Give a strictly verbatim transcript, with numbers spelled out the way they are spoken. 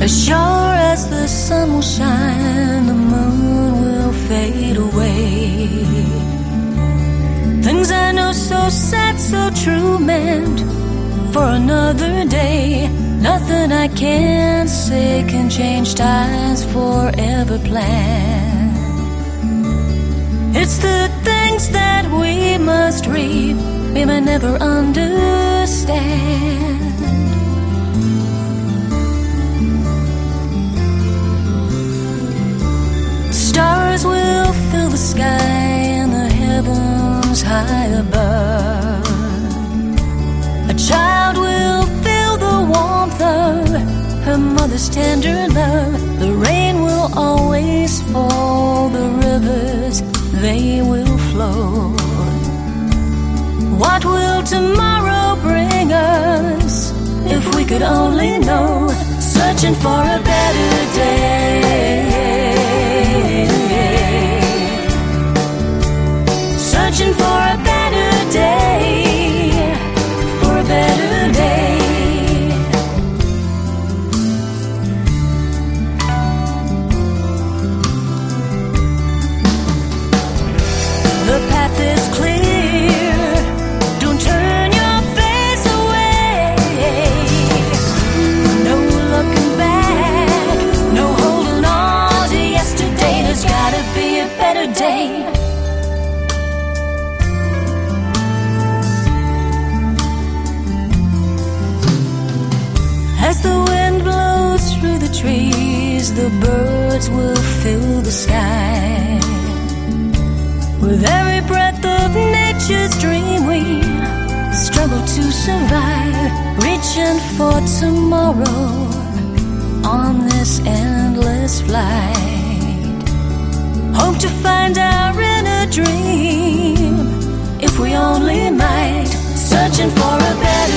As sure as the sun will shine, the moon will fade away. Things I know so sad, so true, meant for another day. Nothing I can say can change ties forever planned. It's the things that we must reap, we may never understand. Stars will fill the sky and the heavens high above. A child will feel the warmth of her mother's tender love. The rain will always fall, the rivers, they will flow. What will tomorrow bring us if we could only know? Searching for a better day. Searching for a better day, for a better day. The path is clear, don't turn your face away. No looking back, no holding on to yesterday. There's gotta be a better day. As the wind blows through the trees, the birds will fill the sky. With every breath of nature's dream, we struggle to survive, reaching for tomorrow on this endless flight. Hope to find our inner dream, if we only might. Searching for a better